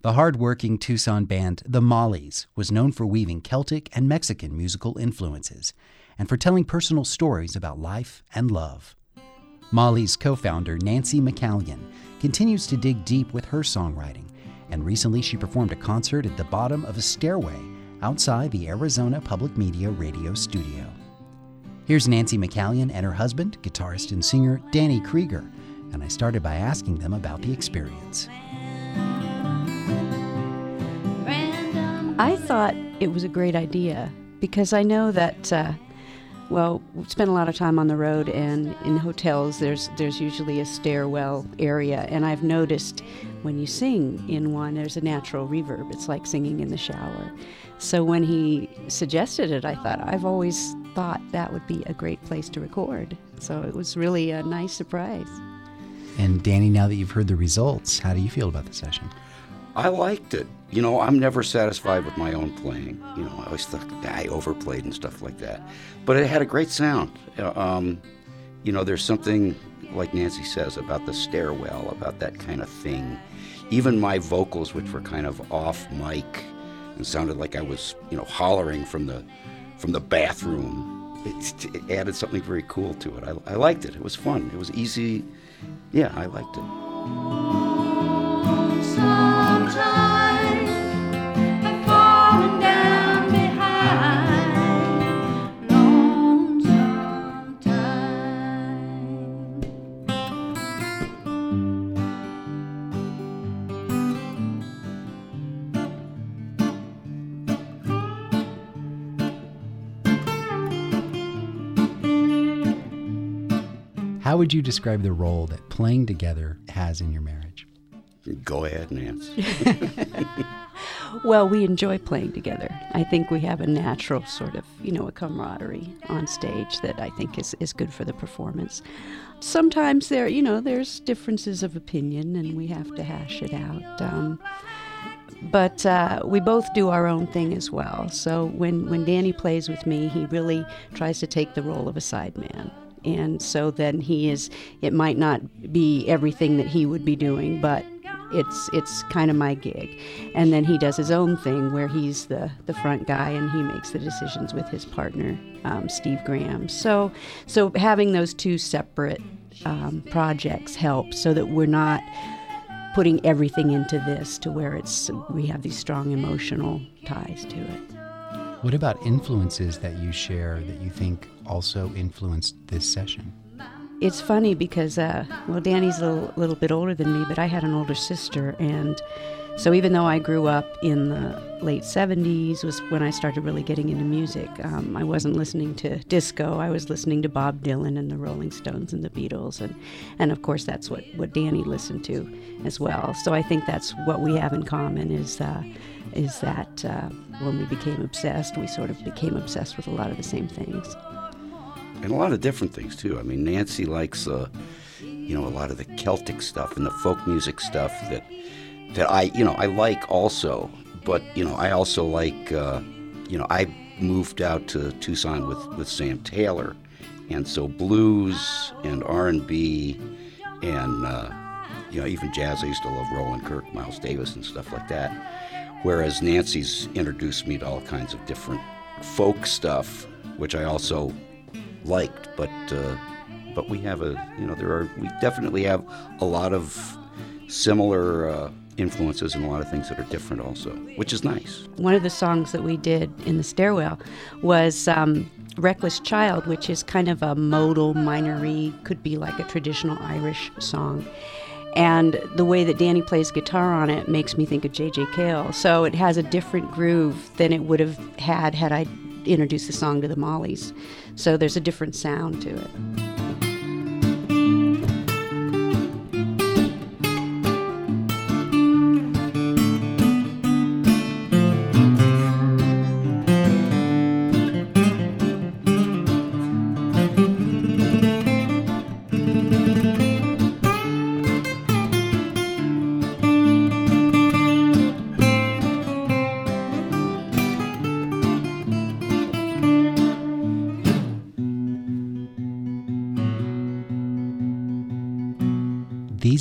The hard-working Tucson band The Mollies was known for weaving Celtic and Mexican musical influences and for telling personal stories about life and love. Mollies co-founder Nancy McCallion continues to dig deep with her songwriting, and recently she performed a concert at the bottom of a stairway outside the Arizona Public Media radio studio. Here's Nancy McCallion and her husband, guitarist and singer Danny Krieger, and I started by asking them about the experience. I thought it was a great idea because I know that, we spend a lot of time on the road, and in hotels there's usually a stairwell area, and I've noticed when you sing in one, there's a natural reverb. It's like singing in the shower. So when he suggested it, I thought, I've always thought that would be a great place to record. So it was really a nice surprise. And Danny, now that you've heard the results, how do you feel about the session? I liked it. I'm never satisfied with my own playing. I always thought I overplayed and stuff like that. But it had a great sound. There's something, like Nancy says, about the stairwell, about that kind of thing. Even my vocals, which were kind of off mic and sounded like I was, hollering from the bathroom, it added something very cool to it. I liked it. It was fun. It was easy. Yeah, I liked it. Sometimes I've fallen down behind lonesome time. How would you describe the role that playing together has in your marriage? Go ahead, Nancy. Well, we enjoy playing together. I think we have a natural sort of, a camaraderie on stage that I think is good for the performance. Sometimes there's differences of opinion and we have to hash it out. But we both do our own thing as well. So when Danny plays with me, he really tries to take the role of a sideman. And so then it might not be everything that he would be doing, but it's kind of my gig. And then he does his own thing where he's the front guy and he makes the decisions with his partner, Steve Graham. So having those two separate projects helps so that we're not putting everything into this to where we have these strong emotional ties to it. What about influences that you share that you think also influenced this session? It's funny because, Danny's a little bit older than me, but I had an older sister, and so even though I grew up in the late 70s was when I started really getting into music. I wasn't listening to disco. I was listening to Bob Dylan and the Rolling Stones and the Beatles, and of course that's what Danny listened to as well. So I think that's what we have in common is that when we became obsessed, we sort of became obsessed with a lot of the same things. And a lot of different things, too. I mean, Nancy likes, a lot of the Celtic stuff and the folk music stuff that I like also. But, I also like, I moved out to Tucson with Sam Taylor. And so blues and R&B and, even jazz. I used to love Roland Kirk, Miles Davis and stuff like that. Whereas Nancy's introduced me to all kinds of different folk stuff, which I also liked, but we have we definitely have a lot of similar influences and a lot of things that are different also, which is nice. One of the songs that we did in the stairwell was Reckless Child, which is kind of a modal minor-y, could be like a traditional Irish song. And the way that Danny plays guitar on it makes me think of J.J. Cale. So it has a different groove than it would have had I introduced the song to the Mollies. So there's a different sound to it.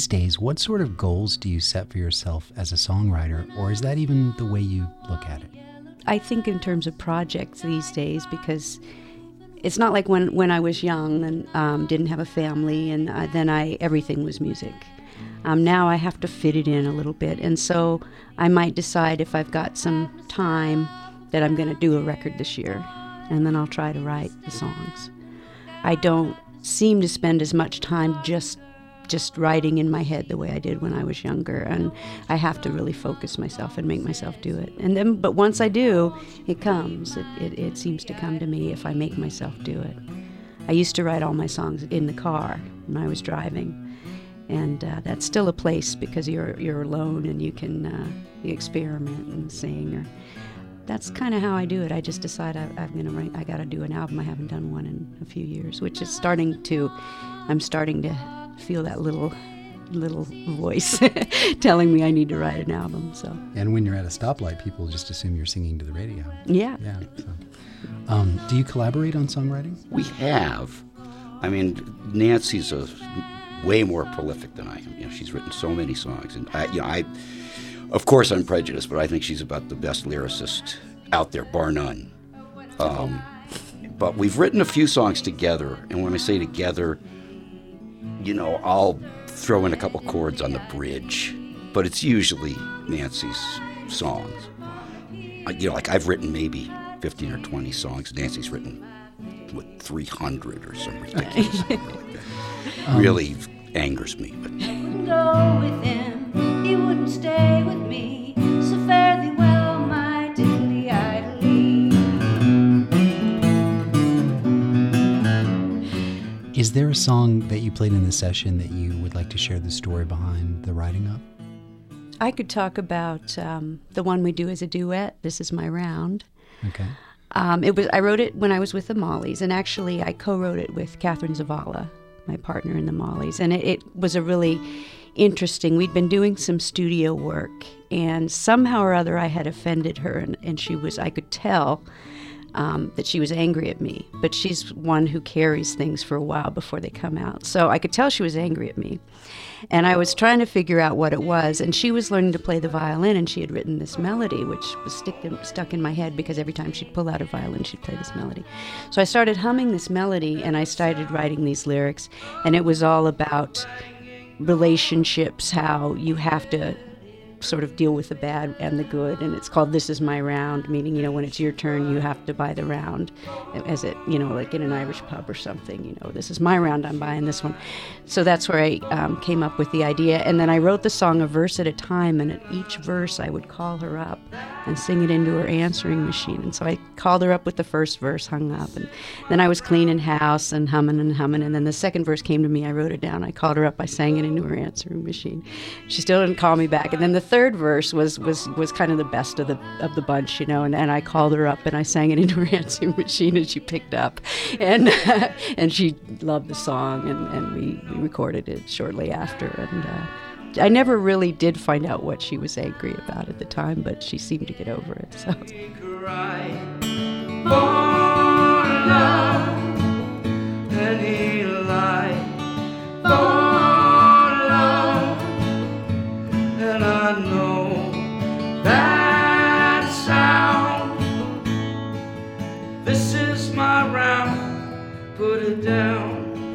these days, what sort of goals do you set for yourself as a songwriter, or is that even the way you look at it? I think in terms of projects these days, because it's not like when I was young and didn't have a family, and then everything was music. Now I have to fit it in a little bit, and so I might decide if I've got some time that I'm going to do a record this year, and then I'll try to write the songs. I don't seem to spend as much time just writing in my head the way I did when I was younger, and I have to really focus myself and make myself do it. And then, but once I do, it comes. It seems to come to me if I make myself do it. I used to write all my songs in the car when I was driving. And that's still a place because you're alone and you can you experiment and sing. Or that's kind of how I do it. I just decide I got to do an album. I haven't done one in a few years, which is I'm starting to feel that little voice telling me I need to write an album. So. And when you're at a stoplight, people just assume you're singing to the radio. Yeah. Yeah. So. Do you collaborate on songwriting? We have. I mean, Nancy's way more prolific than I am. You know, she's written so many songs, and I, of course, I'm prejudiced, but I think she's about the best lyricist out there, bar none. But we've written a few songs together, and when I say together, you know, I'll throw in a couple chords on the bridge, but it's usually Nancy's songs. You know, like I've written maybe 15 or 20 songs. Nancy's written 300 or some ridiculous number like that. Really angers me. But. Wouldn't go with him, he wouldn't stay with me. So fare thee well, my dilly idly. Is there a song that you played in the session that you would like to share the story behind the writing of? I could talk about the one we do as a duet, This Is My Round. Okay. I wrote it when I was with the Mollies, and actually I co-wrote it with Catherine Zavala, my partner in the Mollies, and it was a really interesting. We'd been doing some studio work, and somehow or other I had offended her, and I could tell that she was angry at me, but she's one who carries things for a while before they come out. So I could tell she was angry at me. And I was trying to figure out what it was, and she was learning to play the violin, and she had written this melody, which was stuck in my head because every time she'd pull out a violin, she'd play this melody. So I started humming this melody, and I started writing these lyrics, and it was all about relationships, how you have to sort of deal with the bad and the good, and it's called This Is My Round, meaning, you know, when it's your turn, you have to buy the round, as it, you know, like in an Irish pub or something, you know, this is my round, I'm buying this one. So that's where I came up with the idea, and then I wrote the song a verse at a time, and at each verse I would call her up and sing it into her answering machine. And so I called her up with the first verse, hung up, and then I was cleaning house and humming, and then the second verse came to me, I wrote it down, I called her up, I sang it into her answering machine. She still didn't call me back, and then the third verse was kind of the best of the bunch, you know, and I called her up and I sang it into her answering machine, and she picked up, and and she loved the song, and we recorded it shortly after, and I never really did find out what she was angry about at the time, but she seemed to get over it. So. And I know that sound. This is my round, put it down.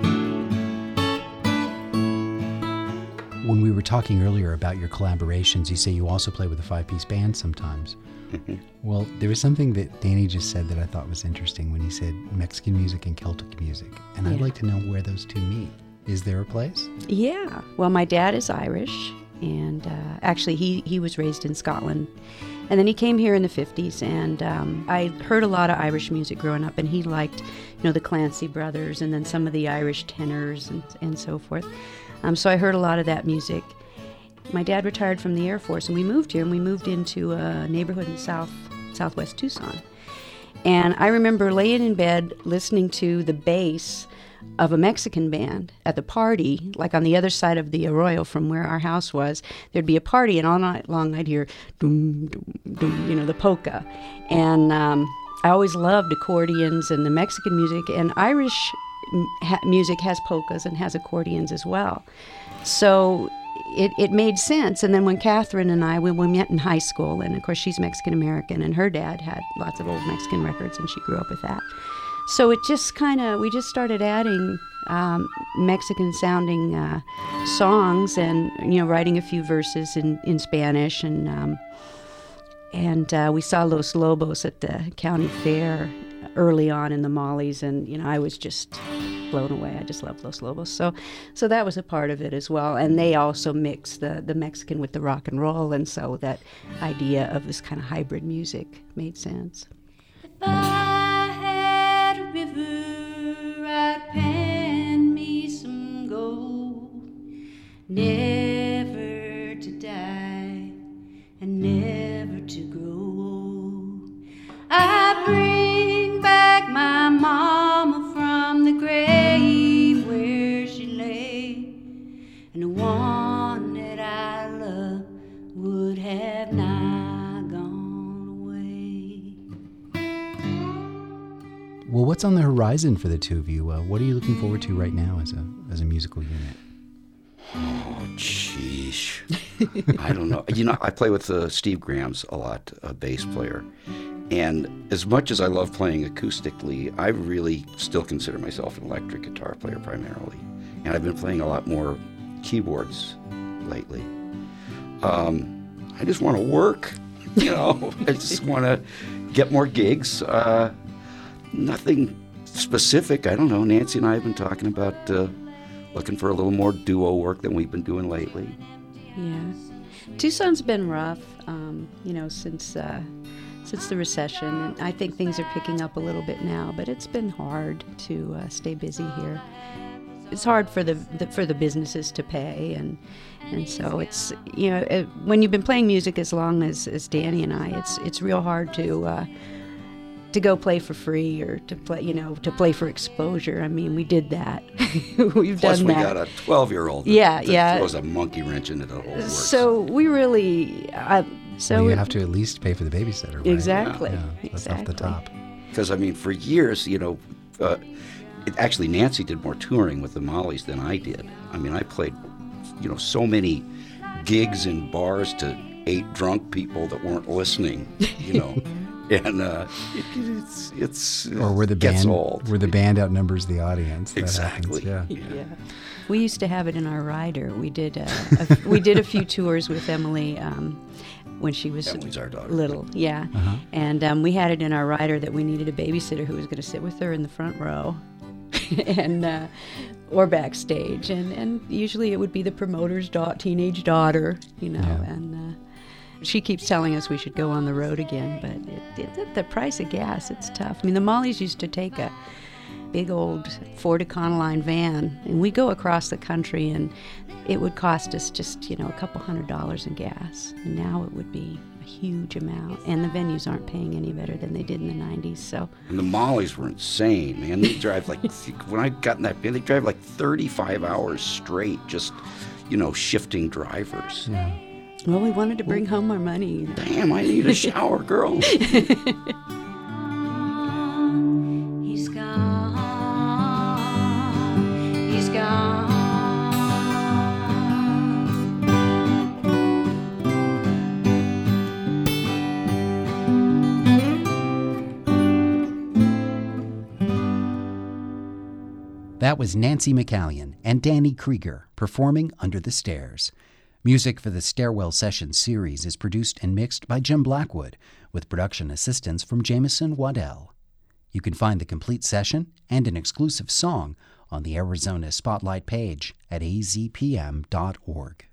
When we were talking earlier about your collaborations, you say you also play with a 5-piece band sometimes. Well, there was something that Danny just said that I thought was interesting when he said Mexican music and Celtic music. And I'd like to know where those two meet. Is there a place? Yeah. Well, my dad is Irish, and actually he was raised in Scotland. And then he came here in the 50s, and I heard a lot of Irish music growing up, and he liked, you know, the Clancy Brothers and then some of the Irish tenors and so forth. So I heard a lot of that music. My dad retired from the Air Force, and we moved here, and we moved into a neighborhood in southwest Tucson. And I remember laying in bed listening to the bass of a Mexican band at the party, like on the other side of the arroyo from where our house was. There'd be a party, and all night long I'd hear doom, doom, doom, you know, the polka. And I always loved accordions and the Mexican music, and Irish music has polkas and has accordions as well. So it made sense. And then when Catherine and I, when we met in high school, and of course she's Mexican-American, and her dad had lots of old Mexican records, and she grew up with that. So it just we just started adding Mexican-sounding songs, and writing a few verses in Spanish, and we saw Los Lobos at the county fair early on in the Mollies, and I was just blown away. I just loved Los Lobos. So that was a part of it as well. And they also mix the Mexican with the rock and roll, and so that idea of this kind of hybrid music made sense. If I had a river, I'd pan me some gold, never to die and never to grow. I bring back my mama from the grave where she lay, and the one that I love would have not gone away. Well, what's on the horizon for the two of you? What are you looking forward to right now as a musical unit? Oh, sheesh. I don't know. I play with Steve Grams a lot, a bass player. And as much as I love playing acoustically, I really still consider myself an electric guitar player primarily. And I've been playing a lot more keyboards lately. I just want to work, I just want to get more gigs. Nothing specific. I don't know. Nancy and I have been talking about looking for a little more duo work than we've been doing lately. Yeah. Tucson's been rough, since the recession, and I think things are picking up a little bit now, but it's been hard to stay busy here. It's hard for the businesses to pay, and so it's when you've been playing music as long as Danny and I, it's real hard to go play for free or to play for exposure. I mean, we did that. We've Plus done we that. got a 12-year-old that throws a monkey wrench into the whole works. So we really you have to at least pay for the babysitter, right? Exactly. Yeah, that's off the top. Because, for years, actually Nancy did more touring with the Mollies than I did. I played, so many gigs in bars to 8 drunk people that weren't listening, and it's or where the gets band old. Where the band outnumbers the audience. That Exactly. happens, Yeah. We used to have it in our rider. We did we did a few tours with Emily when she was Emily's our daughter. little. Yeah. Uh-huh. And we had it in our rider that we needed a babysitter who was going to sit with her in the front row and or backstage. And usually it would be the promoter's teenage daughter, and she keeps telling us we should go on the road again, but the price of gas, it's tough. The Mollies used to take a big old Ford Econoline van, and we go across the country, and it would cost us just, a couple $100 in gas. And now it would be a huge amount, and the venues aren't paying any better than they did in the 90s. So. And the Mollies were insane, man. They drive when I got in that band, they drive 35 hours straight, just, shifting drivers. Yeah. Well, we wanted to bring home our money. Damn, I need a shower, girl. He's gone. He's gone. That was Nancy McCallion and Danny Krieger performing Under the Stairs. Music for the Stairwell Sessions series is produced and mixed by Jim Blackwood, with production assistance from Jameson Waddell. You can find the complete session and an exclusive song on the Arizona Spotlight page at azpm.org.